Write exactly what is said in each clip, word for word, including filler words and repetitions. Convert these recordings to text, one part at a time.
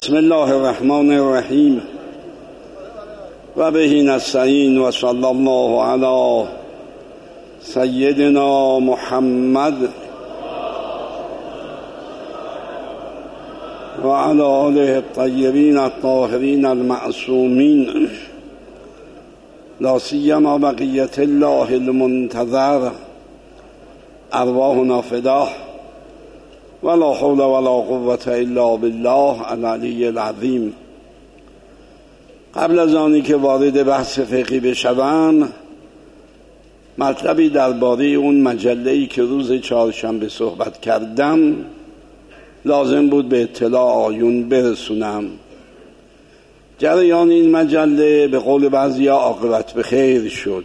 بسم الله الرحمن الرحیم و به نستعین و صلی الله علی سیدنا محمد و علی آله الطیبین الطاهرین المعصومین لا سیما بقیة الله المنتظر ارواحنا فداه ولا حول ولا قوة الا بالله العلی العظیم. قبل از آنی که وارد بحث فقهی بشوم، مطلبی درباره اون مجله‌ای که روز چهارشنبه صحبت کردم لازم بود به اطلاع آیون برسونم. جریان این مجله به قول بعضیا عاقبت به خیر شد.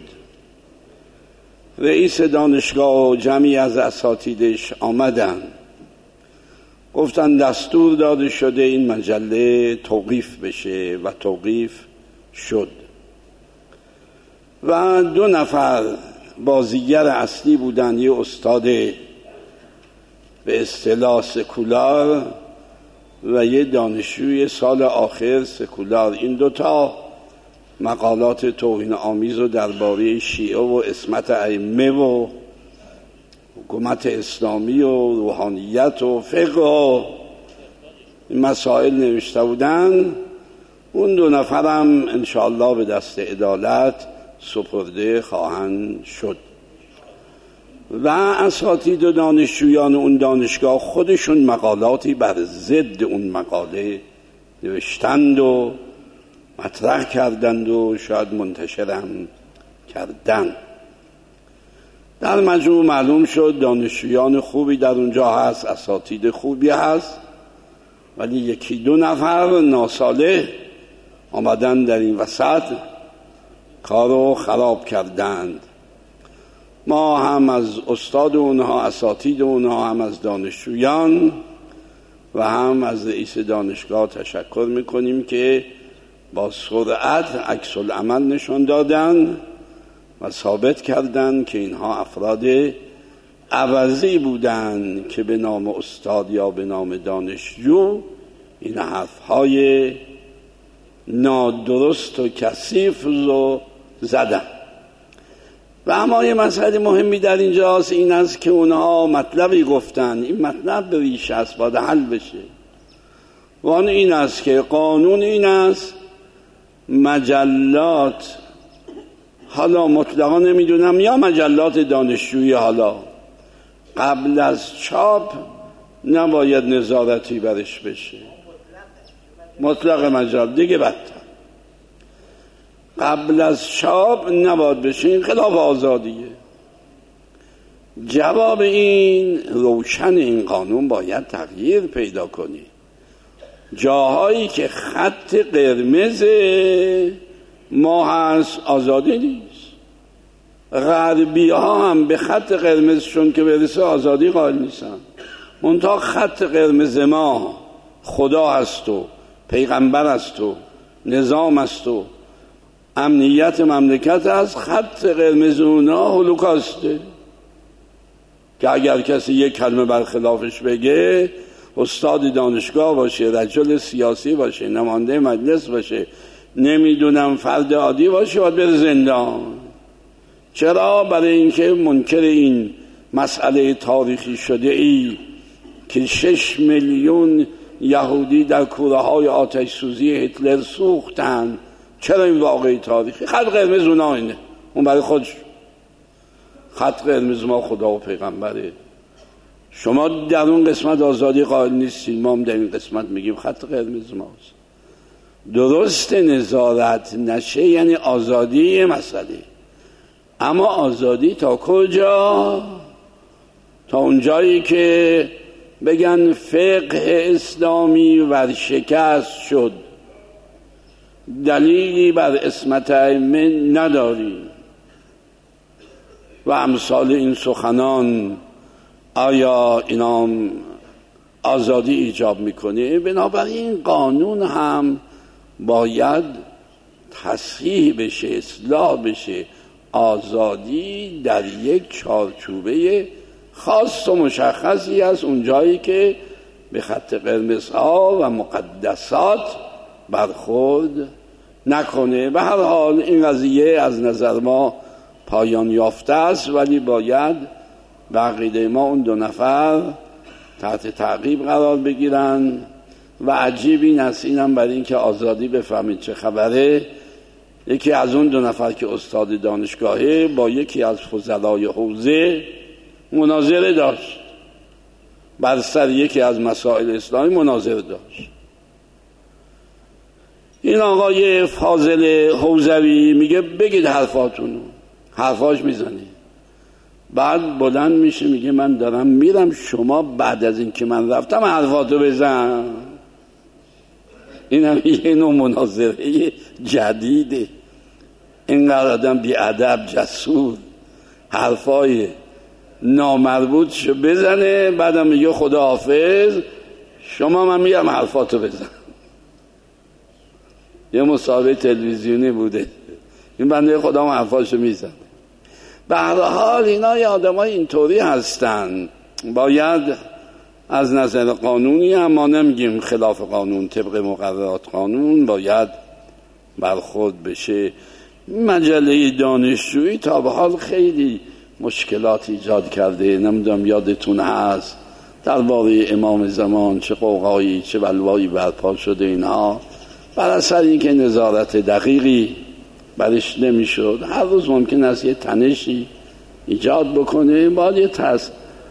رئیس دانشگاه و جمعی از اساتیدش آمدن، گفتن دستور داده شده این مجله توقیف بشه و توقیف شد. و دو نفر بازیگر اصلی بودن، یه استاد به اصطلاح سکولار و یه دانشجوی سال آخر سکولار. این دوتا مقالات توهین آمیز و درباره شیعه و عصمت ائمه و حکومت اسلامی و روحانیت و فقه و مسائل نوشته بودن. اون دو نفرم انشاءالله به دست عدالت سپرده خواهند شد. و اساتید و دانشجویان اون دانشگاه خودشون مقالاتی بر ضد اون مقاله نوشتند و مطرح کردند و شاید منتشرم کردند. در مجموع معلوم شد دانشجویان خوبی در اونجا هست، اساتید خوبی هست، ولی یکی دو نفر ناصالح آمدن در این وسط کارو خراب کردند. ما هم از استاد اونها، اساتید اونها، هم از دانشجویان و هم از رئیس دانشگاه تشکر میکنیم که با سرعت عکس العمل نشون دادن و ثابت کردند که اینها افراد عوضی بودند که به نام استاد یا به نام دانشجو این حرفهای نادرست و کثیف رو زدن. و اما یه مسئله مهمی در اینجاست، این است که اونها مطلبی گفتن، این مطلب به ریش است، باید حل بشه. و آن این است که قانون این است مجلات، حالا مطلقا نمیدونم، یا مجلات دانشجویی، حالا قبل از چاپ نباید نظارتی برش بشه. مطلق مجال دیگه بدتر، قبل از چاپ نباید بشه، این خلاف آزادیه. جواب این روشن، این قانون باید تغییر پیدا کنه. جاهایی که خط قرمز ما هست آزادی نیست. غربی ها هم به خط قرمزشون که برسه آزادی قائل نیستن. منتها خط قرمز ما خدا هست و پیغمبر هست و نظام هست و امنیت مملکت هست. خط قرمز اونا هولوکاسته که اگر کسی یک کلمه برخلافش بگه، استاد دانشگاه باشه، رجل سیاسی باشه، نماینده مجلس باشه، نمیدونم فرد عادی باشه، باید بره زندان. چرا؟ برای اینکه منکر این مسئله تاریخی شده ای که شش میلیون یهودی در کوره های آتش سوزی هیتلر سوختن. چرا این واقعی تاریخی؟ خط قرمز اونا اینه، اون برای خودش. خط قرمز ما خدا و پیغمبره. شما در اون قسمت آزادی قائل نیستید، ما هم در این قسمت میگیم خط قرمز ماست. درست نظارت نشه یعنی آزادی مسئله، اما آزادی تا کجا؟ تا اونجایی که بگن فقه اسلامی ورشکست شد، دلیلی بر عصمت ائمه نداری و امثال این سخنان. آیا اینا آزادی ایجاب میکنه؟ بنابراین قانون هم باید تصحیح بشه، اصلاح بشه. آزادی در یک چارچوبه خاص و مشخصی است، اونجایی که به خط قرمزها و مقدسات برخورد نکنه. به هر حال این قضیه از نظر ما پایان یافته است، ولی باید به عقیده ما اون دو نفر تحت تعقیب قرار بگیرن و عجیب این است، اینم برای این که آزادی بفهمید چه خبره، یکی از اون دو نفر که استاد دانشگاهه با یکی از فضلای حوزه مناظره داشت، بر سر یکی از مسائل اسلامی مناظره داشت. این آقای فاضل حوزوی میگه بگید حرفاتونو، حرفاش میزنه، بعد بلند میشه میگه من دارم میرم، شما بعد از این که من رفتم حرفاتو بزن. این هم یه نوع مناظره جدیده. اینقدر آدم بی ادب جسور حرفای نامربوط شو بزنه، بعدم میگه خدا حافظ، شما من میگم حرفاتو بزن. یه مصاحبه تلویزیونی بوده، این بنده خدا هم حرفاشو میزن. به هر حال اینا یه آدمای اینطوری هستن، باید از نظر قانونی، اما نمیگیم خلاف قانون، طبق مقررات قانون باید برخورد بشه. مجله دانشجویی تا به حال خیلی مشکلات ایجاد کرده، نمیدونم یادتون هست درباره امام زمان چه قوقایی چه بلوایی برپا شده اینها، بر اثر اینکه نظارت دقیقی برش نمیشد. هر روز ممکن است یه تنشی ایجاد بکنه، باید یه تس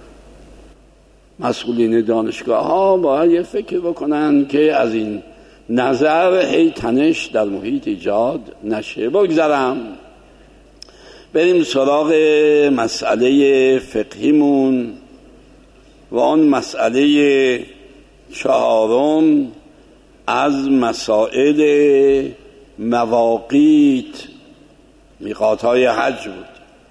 مسئولین دانشگاه ها باید یه فکر بکنن که از این نظر هی تنش در محیط ایجاد نشه. بگذارم بریم سراغ مسئله فقهیمون و آن مسئله چهارم از مسائل مواقیت میقات‌های حج بود.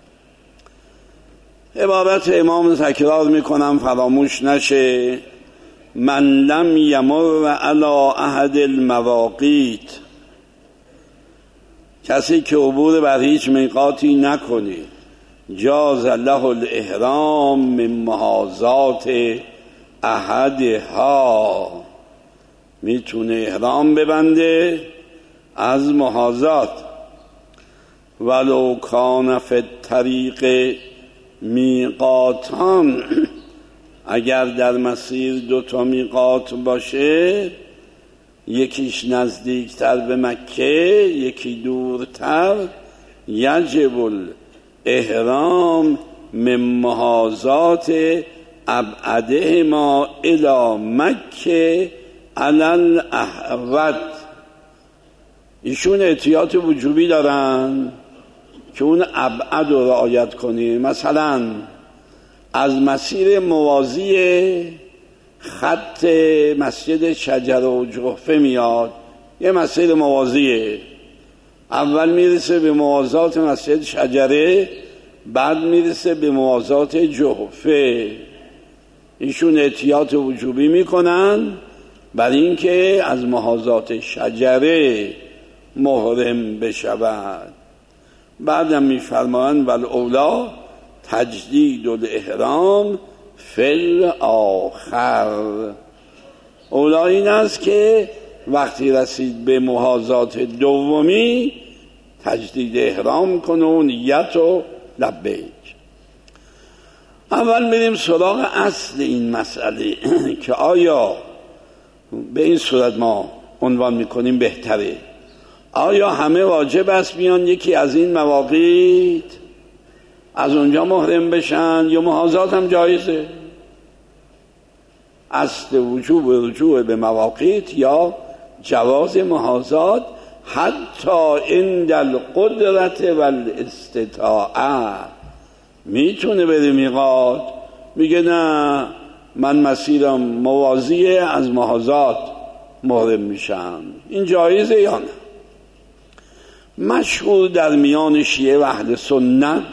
عبارت امام تکرار میکنم فراموش نشه: من لم یمر علی احد المواقیت، کسی که عبور بر هیچ میقاتی نکنه، جاز له الاحرام من محاذات احدها، میتونه احرام ببنده از محاذات. ولو کان فی الطریق میقاتان، اگر در مسیر دو تا میقات باشه، یکیش نزدیکتر به مکه یکی دورتر، یجب الاحرام من محاذات ابعدهما الی مکه علی الاحوط. ایشون احتیاط وجوبی دارن که اون ابعد رو رعایت کنی. مثلا از مسیر موازی خط مسجد شجره و جحفه میاد، یه مسیر موازیه، اول میرسه به موازات مسجد شجره، بعد میرسه به موازات جحفه. ایشون احتیاط وجوبی میکنن برای اینکه از موازات شجره محرم بشود. بعدم میفرمایند والاولی تجدید الاحرام فی الاخر. اولا این است که وقتی رسید به محاذات دومی تجدید احرام کنه و نیت و لبیک. اول میریم سراغ اصل این مسئله که آیا به این صورت ما عنوان میکنیم بهتره، آیا همه واجب است بیان یکی از این مواقیت از اونجا محرم بشن یا محاذات هم جایزه؟ اصل وجوب رجوع به مواقیت یا جواز محاذات حتی عند القدرت والاستطاعه. میتونه بره میقات، میگه نه من مسیرم موازیه، از محاذات محرم میشم، این جایزه یا نه؟ مشهور در میان شیعه و اهل سنت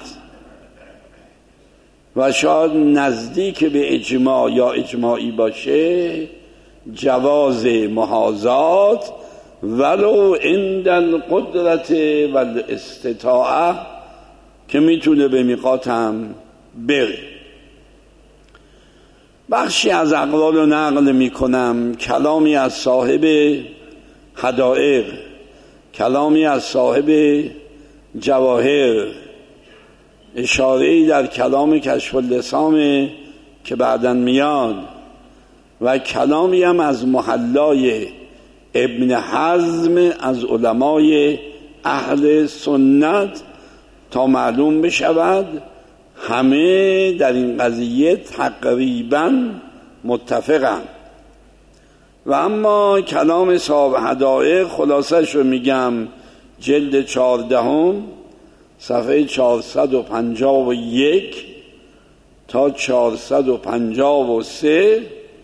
و شاید نزدیک به اجماع یا اجماعی باشه جواز محاذات ولو عند القدرت والاستطاعه، که میتونه به میقات هم بره. بخشی از اقوال رو نقل می کنم، کلامی از صاحب حدائق، کلامی از صاحب جواهر، اشاره‌ای در کلام کشف اللسام که بعداً میاد، و کلامی هم از محلای ابن حزم از علمای اهل سنت، تا معلوم بشود همه در این قضیه تقریباً متفقند. و اما کلام صاحب حدائق خلاصش رو میگم، جلد چهاردهم صفحه چهارصد و پنجاه و یک تا چهارصد و پنجاه و سه،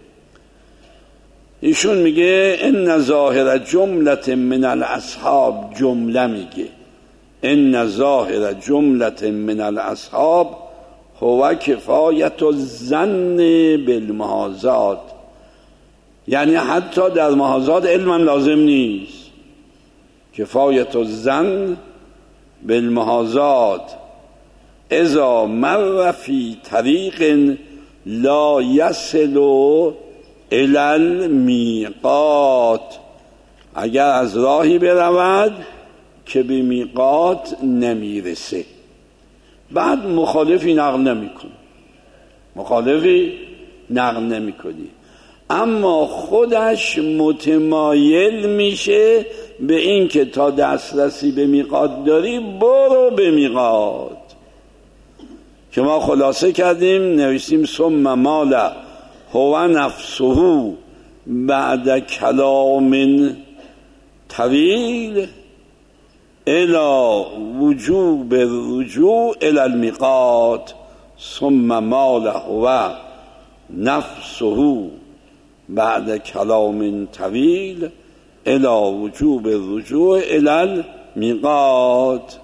ایشون میگه ان ظاهر جملت من الاصحاب، جمله میگه ان ظاهر جملت من الاصحاب هو کفایت الظن بالمحاذات، یعنی حتی در محاذات علم هم لازم نیست. کفایت الظن بالمحاذات اذا مر فی طریق لا یصل الی المیقات، اگر از راهی برود که به میقات نمیرسه. بعد مخالفی نقل نمیکنه، مخالفی نقل نمیکنی، اما خودش متمایل میشه به این که تا دسترسی به میقات داری برو به میقات، که ما خلاصه کردیم نوشتیم ثم مال هو نفسه بعد کلام طویل الى وجوب الرجوع الى المیقات، ثم مال هو نفسه بعد کلام طویل الى وجوب الرجوع الى المیقات.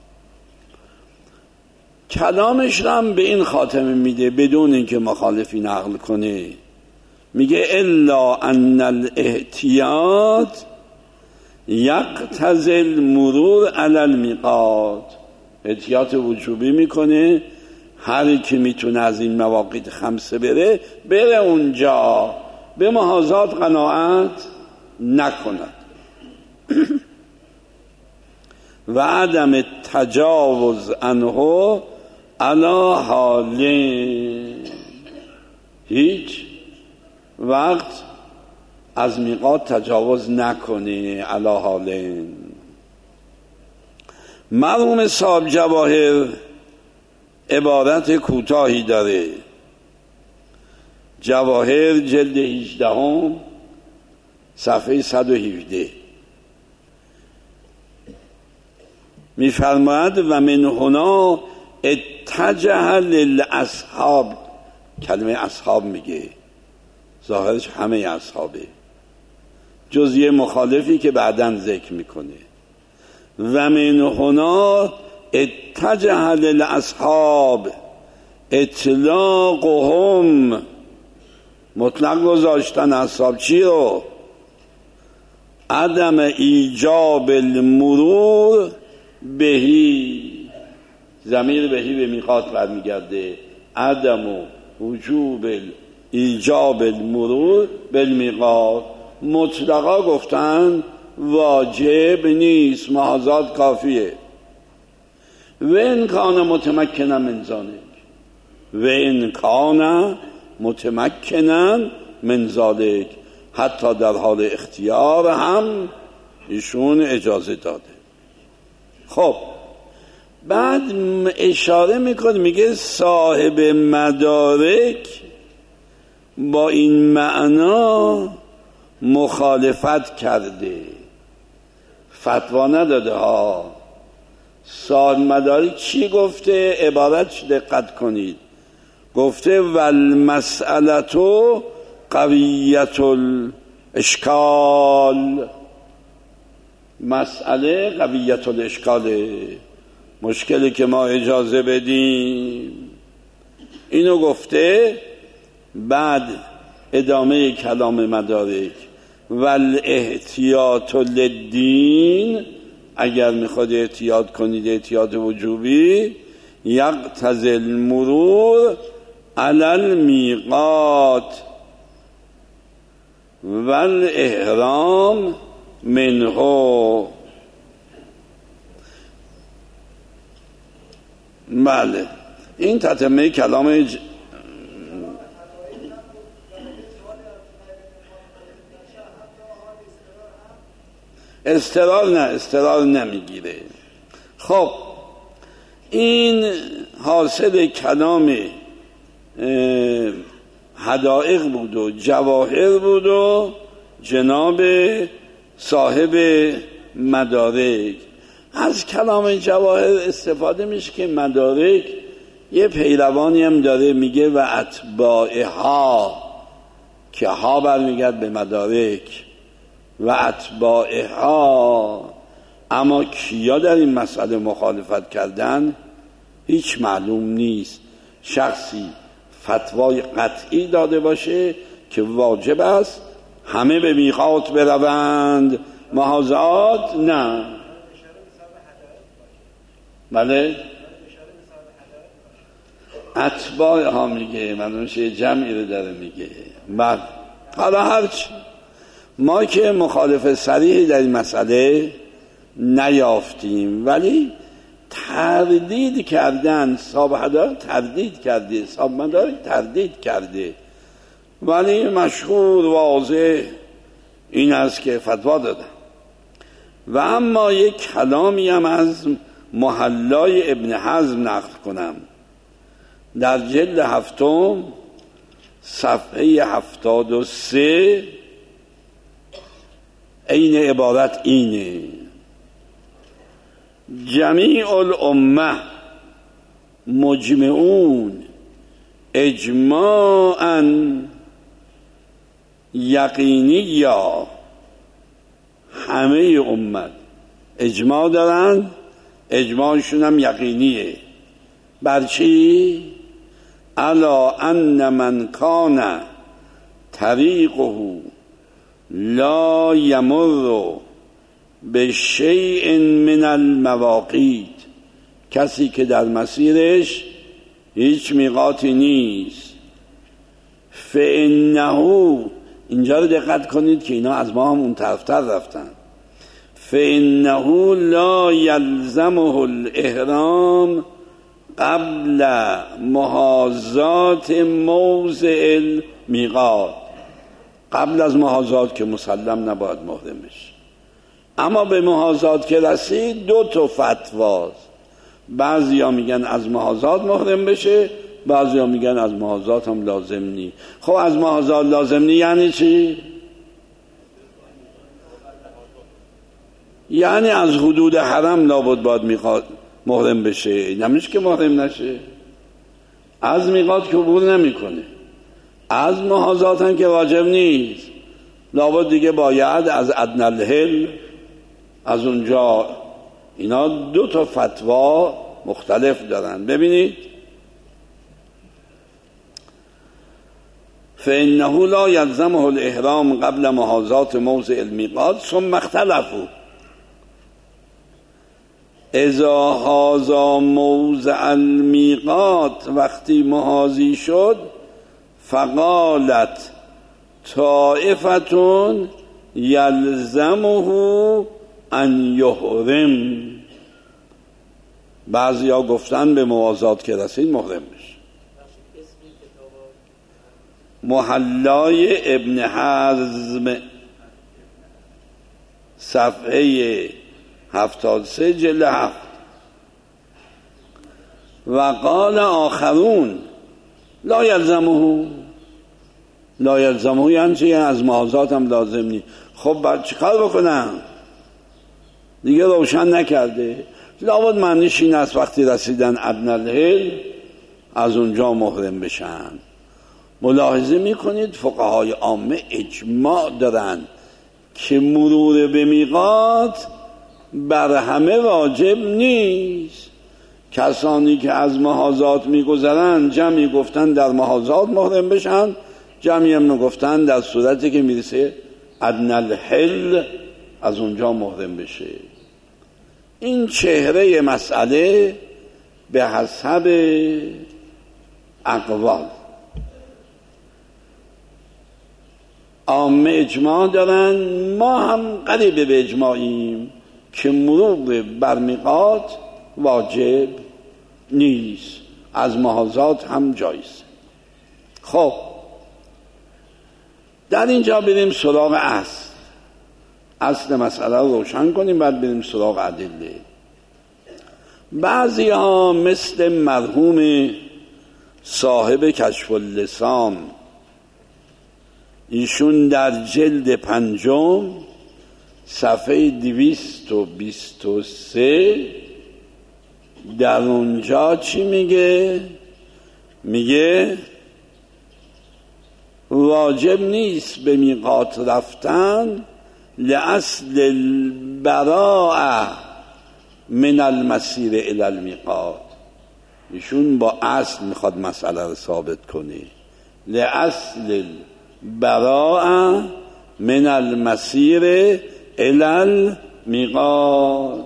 کلامش هم به این خاتمه میده بدون اینکه مخالفی نقل کنه، میگه الا ان الاحتیاط یقتضی المرور علی المیقات، احتیاط وجوبی میکنه، هر کی میتونه از این مواقیت خمسه بره بره اونجا، به محاذات قناعت نکند. و عدم تجاوز عنه علی حالین، هیچ وقت از میقات تجاوز نکنی علی حالین. مرحوم صاحب جواهر عبارت کوتاهی داره، جواهر جلد هجدهم صفحه صد و هفده، میفرماید و من هنا اتجه للاصحاب، کلمه اصحاب میگه ظاهرش همه اصحابه جز یه مخالفی که بعداً ذکر میکنه. و من هنا اتجه للاصحاب اطلاقهم، مطلق گذاشتن اصحاب چی رو؟ عدم ایجاب المرور بهی، ضمیر بهی به میقات برمیگرده، عدم وجوب ایجاب المرور بالمیقات، مطلقا گفتن واجب نیست، محاذات کافیه. و ان کان متمکنا من ذلک، و ان کان متمکنا من ذلک، حتی در حال اختیار هم ایشون اجازه داده. خب بعد اشاره میکنه میگه صاحب مدارک با این معنا مخالفت کرده، فتوا نداده ها. صاحب مدارک چی گفته؟ عبارتش دقت کنید، گفته والمسئلتو قویت الاشکال، مسئله قویت الاشکاله، مشکلی که ما اجازه بدیم، اینو گفته. بعد ادامه کلام مدارک والاحتیاط للدین، اگر میخواد احتیاط کنید احتیاط وجوبی، یقتضی المرور علل میقات والاحرام منه. بله این تتمه کلام ج... استقرار نه استقرار نمیگیره. خب این حاصل کلام حدائق بود و جواهر بود و جناب صاحب مدارک. از کلام جواهر استفاده میشه که مدارک یه پیروانی هم داره، میگه و اتباعها، که ها برمیگرد به مدارک و اتباعها. اما کیا در این مسئله مخالفت کردن هیچ معلوم نیست. شخصی فتوای قطعی داده باشه که واجب است همه به میقات بروند، محاذات نه. بله اتباع ها میگه، منونش یه جمعی رو داره میگه. بله حالا هرچی، ما که مخالف صریحی در این مسئله نیافتیم، ولی تردید کردن. صاحب حدائق تردید کرده، صاحب مدارک تردید کرده، ولی مشهور واضح این است که فتوا دادن. و اما یک کلامی هم از محلای ابن حزم نقل کنم در جلد هفتم صفحه هفتاد و سه. این عبارت اینه: جمیع الامه مجمعون اجماعا یقینیا. همه امت اجماع دارن، اجماعشون هم یقینیه. بر چی؟ الا ان من کان طریقه لا یمر به شیء من المواقیت، کسی که در مسیرش هیچ میقاتی نیست. فانه، اینجا رو دقت کنید که اینا از ما هم اون طرفتر رفتن. فانه لا یلزمه الاحرام قبل محاذات موضع المیقات. قبل از محاذات که مسلم نباید محرم بشه، اما به محاذات که رسید دو تا فتواست. بعضی ها میگن از محاذات محرم بشه، بعضی ها میگن از محاذات هم لازم نی. خب از محاذات لازم نی یعنی چی؟ یعنی از حدود حرم لابد باید میخواد محرم بشه، نمیشه که محرم نشه. از میقات که عبور نمیکنه، از محاذات هم که واجب نیست، لابد دیگه باید از ادنی الحل، از اونجا. اینا دو تا فتوا مختلف دارن. ببینید فانه لا یلزمه الاحرام قبل محاذات موضع المیقات ثم اختلفوا اذا حاذا موضع المیقات. وقتی محاذی شد فقالت طائفتون یلزمه ان یحرم. بعضی ها گفتن به موازات که رسید محرم بشه. محلای ابن حزم صفحه هفتاد سه جلد هفت. و قال آخرون لا یلزمه. لا یلزمه یعنی چه؟ یعنی از محاذات هم لازم نیست. خب بعد چی کار بکنم؟ دیگه روشن نکرده. لابد معنیش این است وقتی رسیدن ادنی الحل از اونجا محرم بشن. ملاحظه میکنید فقهای عامه اجماع دارن که مرور به میقات بر همه واجب نیست. کسانی که از محاذات میگذرن جمعی گفتن در محاذات محرم بشن، جمعی هم گفتن در صورتی که میرسه ادنی الحل از اونجا محرم بشه. این چهره مسئله به حسب اقوال. عامه اجماع دارن، ما هم قریب به اجماعیم که مرور بر میقات واجب نیست، از محاذات هم جایز. خب در اینجا بریم سراغ اصل اصل مسئله رو روشن کنیم، بعد بریم سراغ ادله. بعضی ها مثل مرحوم صاحب کشف اللسان، ایشون در جلد پنجم صفحه دویست و بیست و سه در اونجا چی میگه؟ میگه واجب نیست به میقات رفتن لأصل البراءه من المسیر الی المیقات. ایشون با اصل میخواد مسئله رو ثابت کنه، لأصل البراءه من المسیر الی المیقات.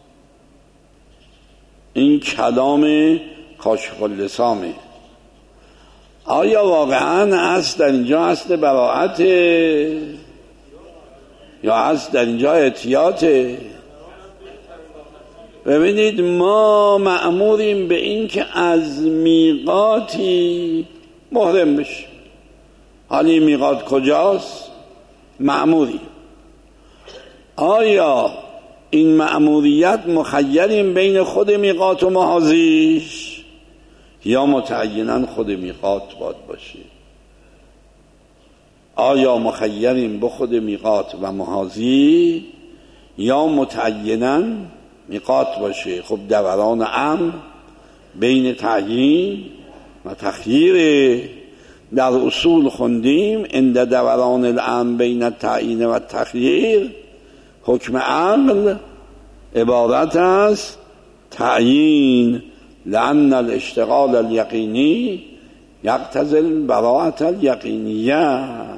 این کلام کاشف اللسانه. آیا واقعا اصل در اینجا اصل براءته یا اصل در اینجا احتیاطه؟ ببینید ما مأموریم به این که از میقاتی محرم بشیم. حالی میقات کجاست؟ مأموریم. آیا این مأموریت مخیریم بین خود میقات و محاذیش یا متعیناً خود میقات باید باشه؟ آیا مخیریم به خود میقات و محاذی یا متعیناً میقات باشه؟ خب دوران امر بین تعیین و تخییر. در اصول خوندیم عند دوران الامر بین التعیین و تخییر حکم عقل عبارت از تعیین، لأن الاشتغال الیقینی یقتضی البراءة الیقینیه.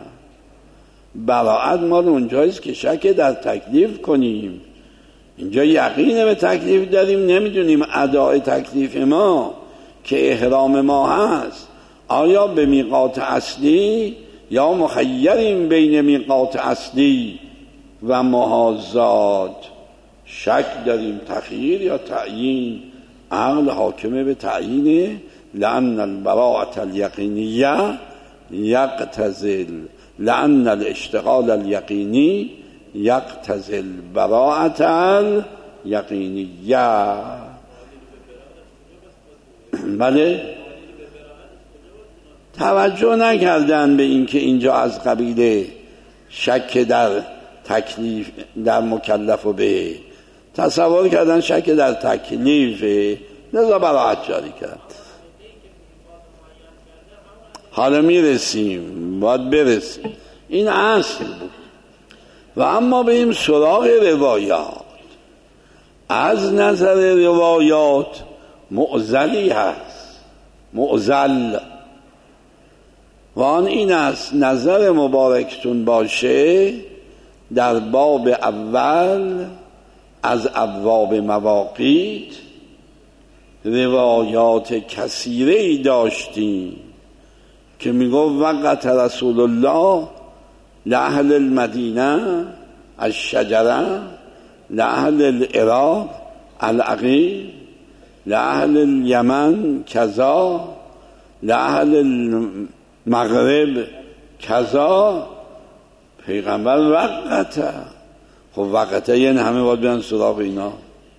براءت مال اونجاییست که شک در تکلیف کنیم. اینجا یقین به تکلیف داریم، نمیدونیم اداء تکلیف ما که احرام ما هست آیا به میقات اصلی یا مخیریم بین میقات اصلی و محاذات. شک داریم تخییر یا تعیین. عقل حاکمه به تعیین، لأن البراءة الیقینیه یقتضی لأن الاشتغال الیقینی یقتضی البراءة الیقینیه. بله، توجه نکردن به این که اینجا از قبیل شک در تکلیف در مکلف و به تصور کردن شک در تکلیف، لذا براءت جاری کرد. حالا میرسیم، باید برسیم. این اصل بود. و اما بریم سراغ روایات. از نظر روایات معضلی هست، معضل، و آن این است نظر مبارکتون باشه در باب اول از ابواب مواقیت روایات کثیره‌ای داشتیم که میگو وقت رسول الله لأهل المدینه الشجره، لأهل العراق العقیق، لأهل الیمن کذا، لأهل المغرب کذا. پیغمبر وقته. خب وقته یعنی همه باید بیان سراغ اینا.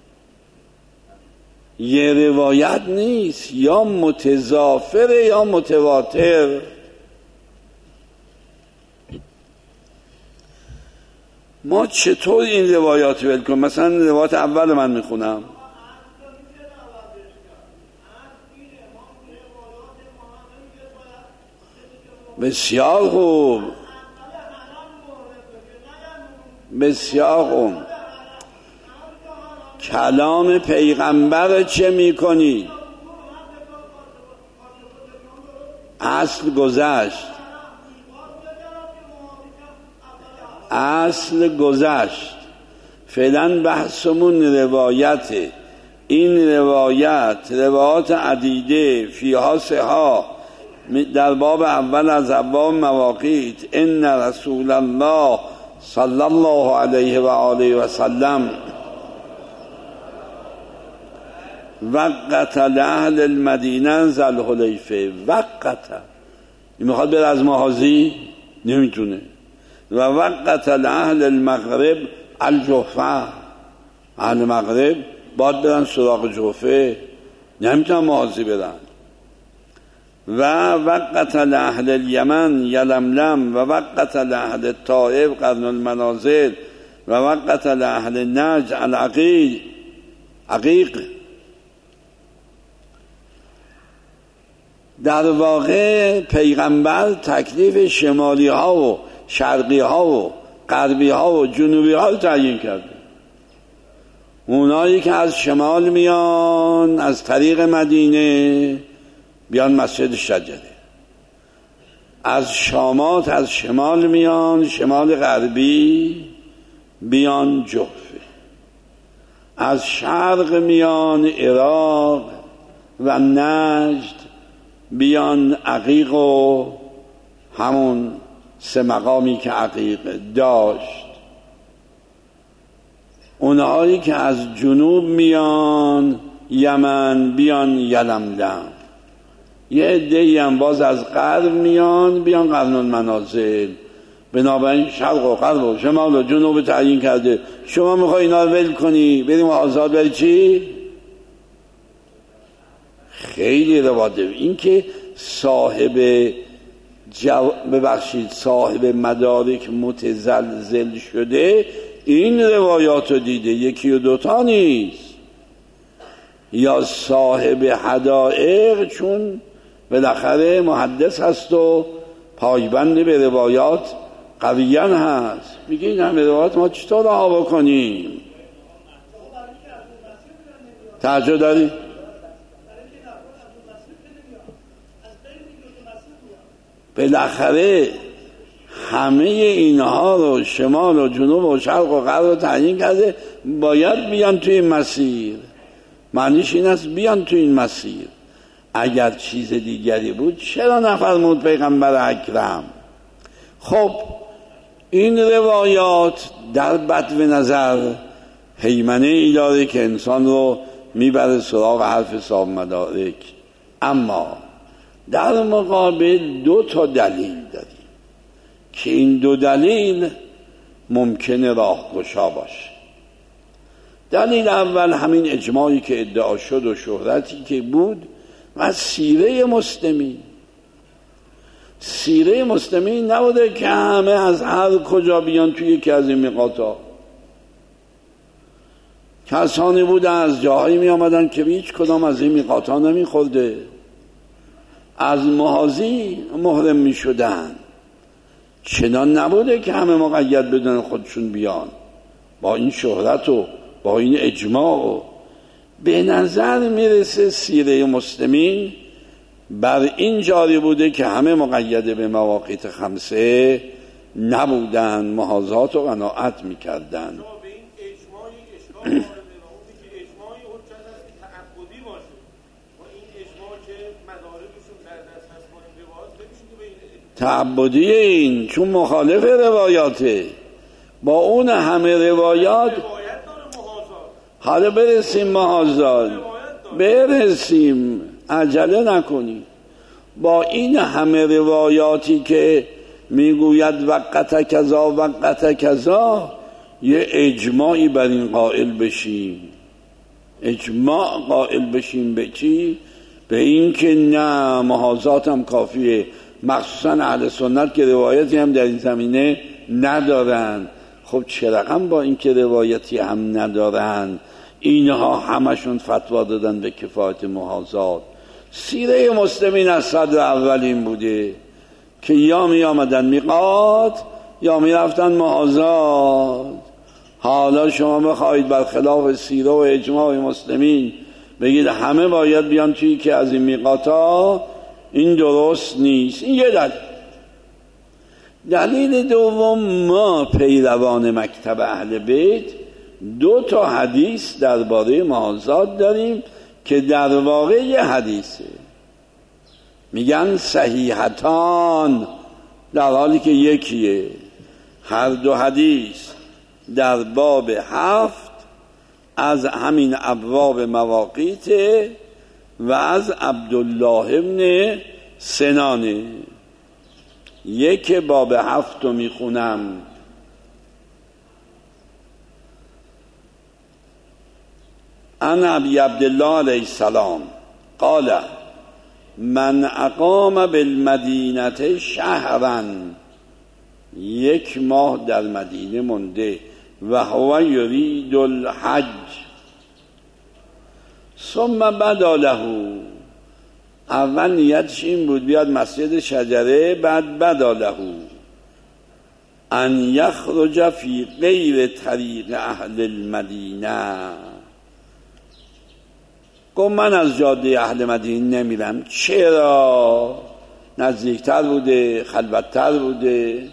یه روایت نیست، یا متضافره یا متواتر. ما چطور این روایات ول کنیم؟ مثلا روایت اول من میخونم. بسیار خوب، بسیار خوب. کلام پیغمبر چه میکنی؟ اصل گذشت، اصل گذشت. فعلا بحثمون روایته. این روایت روایات عدیده فیها سها در باب اول از ابواب مواقیت ان رسول الله صلی الله علیه و آله و سلم وقت لأهل المدینه ذوالحلیفه. وقت این میخواد بره از مغازی نمیتونه. و وقت لأهل المغرب الجحفه، اهل مغرب باید برن سراغ جحفه، نمیتونن مغازی برن. و وقت لأهل الیمن یلملم و وقت لأهل الطائف قرن المنازل و وقت لأهل نجد العقیق عقیق. در واقع پیغمبر تکلیف شمالی ها و شرقی ها و غربی ها و جنوبی ها رو تعیین کرده. اونایی که از شمال میان از طریق مدینه بیان مسجد شجره، از شامات از شمال میان شمال غربی بیان جحفه، از شرق میان عراق و نجد بیان عقیق و همون سه مقامی که عقیق داشت. اونهایی که از جنوب میان یمن بیان یلملم. یه عده‌ای هم باز از غرب میان بیان قرن المنازل. بنابراین شرق و غرب و شمال و جنوب تعیین کرده. شما میخوای اینا رو ول کنی بریم آزاد بری چی؟ خیلی رواده. این که صاحب جو... ببخشید صاحب مدارک متزلزل شده این روایات رو دیده، یکی و دوتا نیست. یا صاحب حدائق چون بالاخره محدث هست و پایبند به روایات قویان هست، میگه این همه روایات ما چطور رها بکنیم؟ توجه داری؟ بالاخره همه اینها رو شمال و جنوب و شرق و غرب رو تعیین کرده باید بیان توی این مسیر. معنیش این است بیان توی این مسیر. اگر چیز دیگری بود چرا نفرمود پیغمبر اکرم؟ خب این روایات در بدو نظر هیمنه ای داره که انسان رو میبره سراغ حرف صاحب مدارک، اما در مقابل دو تا دلیل داریم که این دو دلیل ممکنه راهگشا باشه. دلیل اول همین اجماعی که ادعا شد و شهرتی که بود و سیره مسلمین. سیره مسلمین نبوده که همه از هر کجا بیان توی یکی از این میقاتا. کسانی بوده از جاهایی می آمدن که هیچ کدام از این میقاتا نمی خورده، از محاذی محرم می شدن. چنان نبوده که همه مقید بدن خودشون بیان. با این شهرت و با این اجماع و به نظر میرسه سیره مسلمین بر این جاری بوده که همه مقید به مواقیت خمسه نبودن، محاذات و قناعت میکردن. تعبدی این چون مخالف روایاته با اون همه روایات. حالا برسیم محاذات، برسیم، عجله نکنی. با این همه روایاتی که میگوید وقت کذا وقت کذا یه اجماعی بر این قائل بشیم. اجماع قائل بشیم به چی؟ به این که نه محاذات هم کافیه، مخصوصا اهل سنت که روایتی هم در این زمینه ندارن. خب چه رقم با این که روایتی هم ندارن اینها همشون فتوا دادن به کفایت محاذات. سیره مسلمین از صدر اولین بوده که یا می آمدن میقات یا می رفتن محاذات. حالا شما بخواهید برخلاف سیره و اجماع مسلمین بگید همه باید بیان توی که از این میقاتا، این درست نیست. این یه دلیل. دلیل دوم، ما پیروان مکتب اهل بیت دو تا حدیث درباره محاذات داریم که در واقع یه حدیثه. میگن صحیحتان، در حالی که یکیه. هر دو حدیث در باب هفت از همین ابواب مواقیت و از عبدالله ابن سنانه. یک باب هفت رو میخونم. عن ابی عبدالله علیه السلام قال من اقام بالمدینه شهرا، یک ماه در مدینه مونده، و هو یرید الحج ثم بدا له، اول نیتش این بود بیاد مسجد شجره، بعد بدا له ان یخرج فی غیر طریق اهل المدینه، گفت من از جاده اهل مدینه نمیرم. چرا؟ نزدیکتر بوده، خلوتتر بوده،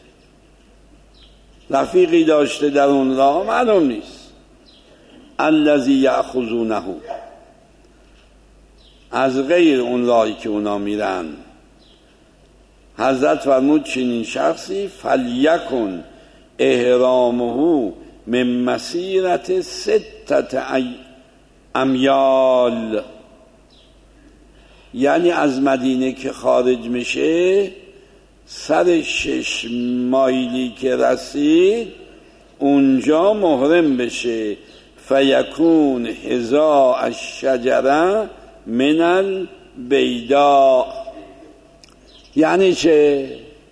رفیقی داشته در اون راه، معلوم نیست. الذی یأخذونه، از غیر اون راهی که اونا میرن. حضرت فرمود چنین شخصی فلیکن احرامه من مسیرت ستت امیال، یعنی از مدینه که خارج میشه سر شش مایلی که رسید اونجا محرم بشه. فیکون حذاء الشجره من البیداء، یعنی چه؟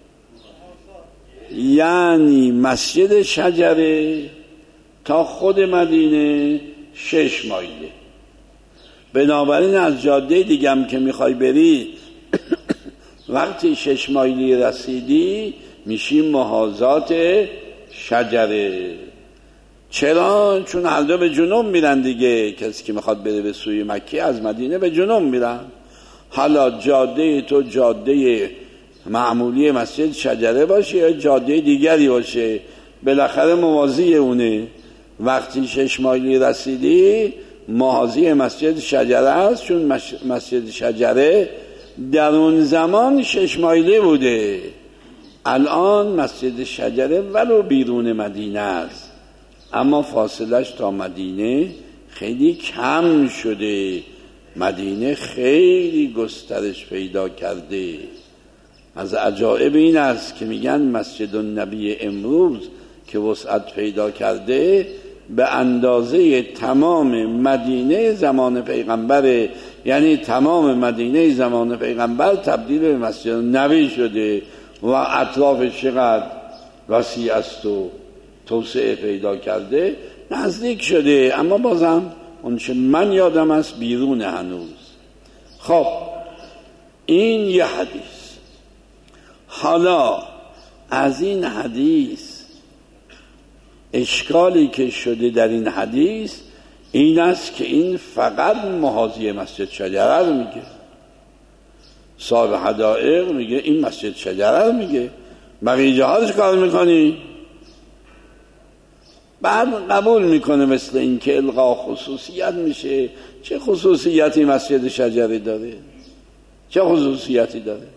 یعنی مسجد شجره تا خود مدینه شش مایله. بنابراین از جاده دیگم که میخوای بری وقتی شش مایلی رسیدی میشی محاذات شجره. چرا؟ چون هر دو به جنوب میرن دیگه. کسی که میخواد بره به سوی مکه از مدینه به جنوب میرن. حالا جاده تو جاده معمولی مسجد شجره باشه یا جاده دیگری باشه، بالاخره موازی اونه. وقتی شش مایلی رسیدی محاذی مسجد شجره است، چون مسجد شجره در اون زمان شش مایلی بوده. الان مسجد شجره ولو بیرون مدینه است، اما فاصلش تا مدینه خیلی کم شده. مدینه خیلی گسترش پیدا کرده. از عجایب این است که میگن مسجد النبی امروز که وسعت پیدا کرده به اندازه تمام مدینه زمان پیغمبره، یعنی تمام مدینه زمان پیغمبر تبدیل به مسجد النبی شده و اطرافش چقدر وسیع است و توسعه پیدا کرده، نزدیک شده. اما بازم اونچه من یادم است بیرون هنوز. خب این یه حدیث. حالا از این حدیث اشکالی که شده در این حدیث این است که این فقط محاذی مسجد شجره رو میگه. صاحب حدائق میگه این مسجد شجره رو میگه، بقیه جاها چه کار میکنی؟ بعد قبول میکنه مثل این که الغا خصوصیت میشه. چه خصوصیتی مسجد شجره داره؟ چه خصوصیتی داره؟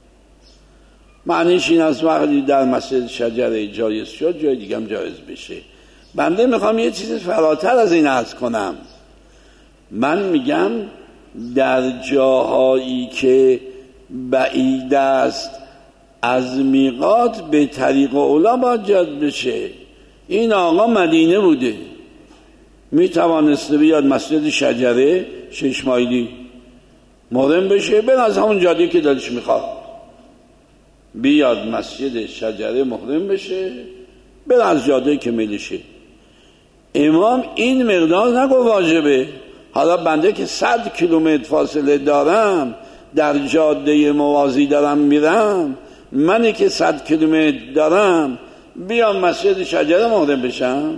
معنیش این است وقتی در مسجد شجره جایز شد جای دیگه هم جایز بشه. بنده میخوام یه چیز فراتر از این عرض کنم. من میگم در جاهایی که بعید است از میقات به طریق اولا باید جاد بشه. این آقا مدینه بوده، میتوانسته بیاد مسجد شجره شش مایلی محرم بشه، بر از همون جاده که دلش میخواد بیاد مسجد شجره محرم بشه، بر از جاده که میلشه. امام این مقدار نگو واجبه. حالا بنده که صد کیلومتر فاصله دارم در جاده موازی دارم میرم، منی که صد کیلومتر دارم بیام مسجد شجره محرم بشم؟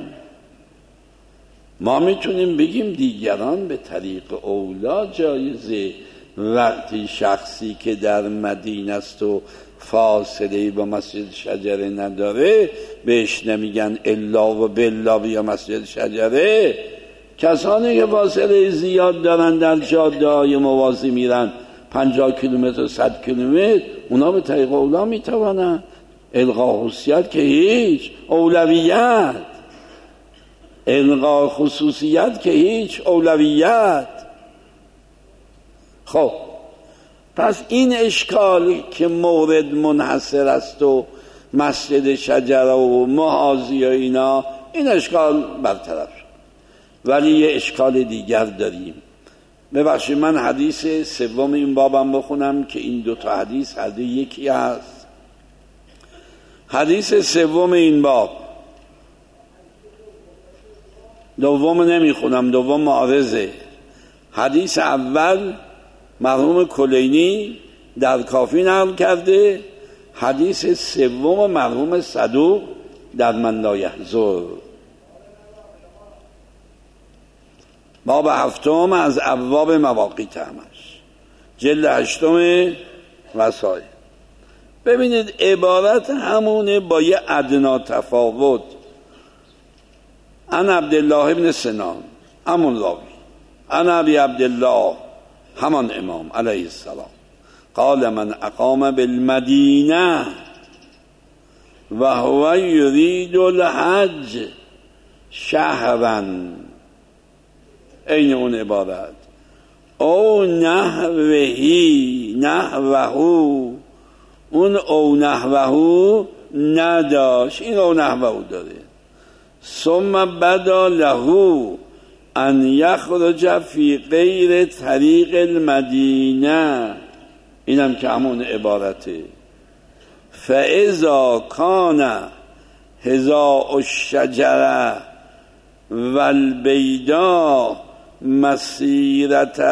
ما میتونیم بگیم دیگران به طریق اولا جایزه. وقتی شخصی که در مدینه است و فاصله با مسجد شجره نداره بهش نمیگن الا و بلا بیا مسجد شجره. کسانی که فاصله زیاد دارن در جاده های موازی میرن پنجاه کیلومتر و صد کیلومتر، اونا به طریق اولا میتوانند. الغا خصوصیت که هیچ، اولویت. الغا خصوصیت که هیچ، اولویت. خب پس این اشکال که مورد منحصر است و مسجد شجره و محاذی و اینا، این اشکال برطرف شد. ولی یه اشکال دیگر داریم. ببخشید من حدیث سوم این بابم بخونم که این دو تا حدیث هر دو یکی هست. حدیث سوم این باب، دوم نمیخونم، دوم معارضه. حدیث اول مرحوم کلینی در کافی نقل کرده، حدیث سوم مرحوم صدوق در من لا یحضر. باب هفتم از ابواب مواقیت همش، جلد هشتم وسائل. ببینید عبارت همونه با یه ادنا تفاوت. انا عبدالله ابن سنان همون راوی، انا ابی عبدالله همان امام علیه السلام، قال من اقام بالمدینه و هو یرید الحج شهرا، این اون عبارت، او نحوهی نحوهو، اون او نحوهو نداشت، این او نحوهو داره. ثم بدا له ان یخرج فی غیر طریق المدینه، اینم که همون عبارته. فاذا کان هزاء الشجره والبیدا مسیرت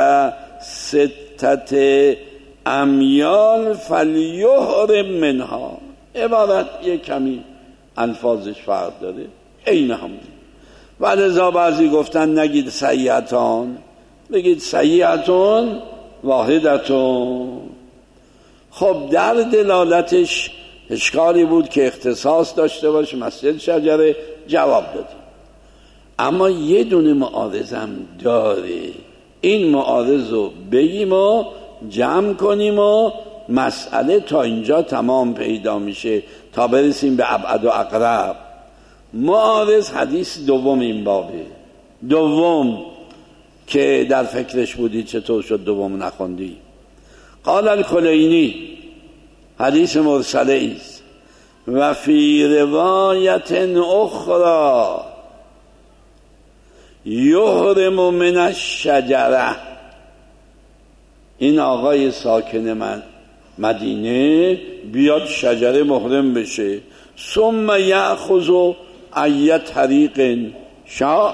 ستت امیال فلیحرم منها. عبارت یک کمی الفاظش فرق داره، این همون. و لذا بعضی گفتن نگید سیئتان، بگید سیئتون واحدتون. خب در دلالتش اشکالی بود که اختصاص داشته باشه مسجد شجره، جواب دادیم. اما یه دونه معارض هم داره، این معارض رو بگیم و جمع کنیم و مسئله تا اینجا تمام پیدا میشه تا برسیم به ابعد و اقرب. معارض حدیث دوم این بابه، دوم که در فکرش بودی چطور شد دوم نخوندی. قال الکلینی، حدیث مرسله است. و فی روایت اخرى یحرم من الشجره، این آقای ساکن من مدینه بیاد شجره محرم بشه. ثم یأخذ ای طریق شاء،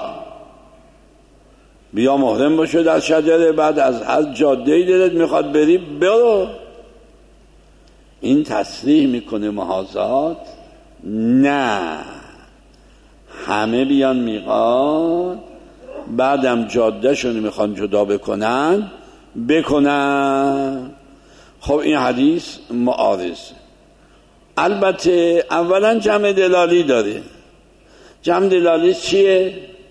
بیا محرم باشه در شجره، بعد از هر جاده‌ای دلت میخواد بری برو. این تصریح میکنه محاذات نه، همه بیان میقات، بعدم جاده شون میخوان جدا بکنن بکنن. خب این حدیث معارض. البته اولا جمع دلالی داره. جمع دلالی چیه؟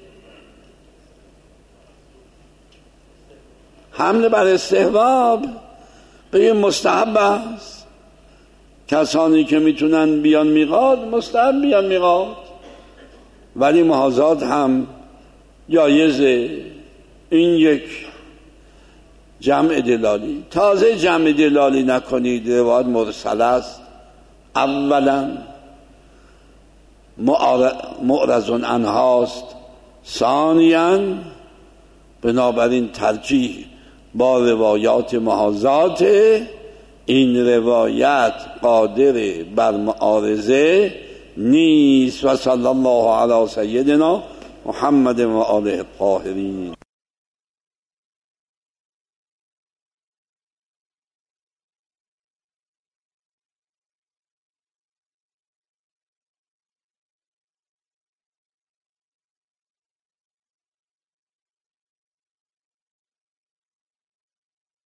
حمل بر استحباب، به مستحب است. کسانی که میتونن بیان میقات مستحب بیان میقات، ولی محاذات هم جایزه. این یک جمع دلالی. تازه جمع دلالی نکنید، روایت مرسل است. اولا معرض عنهاست، ثانیا بنابراین ترجیح با روایات محاذات. این روایت قادر بر معارضه نیست. و صلی الله علی سیدنا محمد و آله الطاهرین.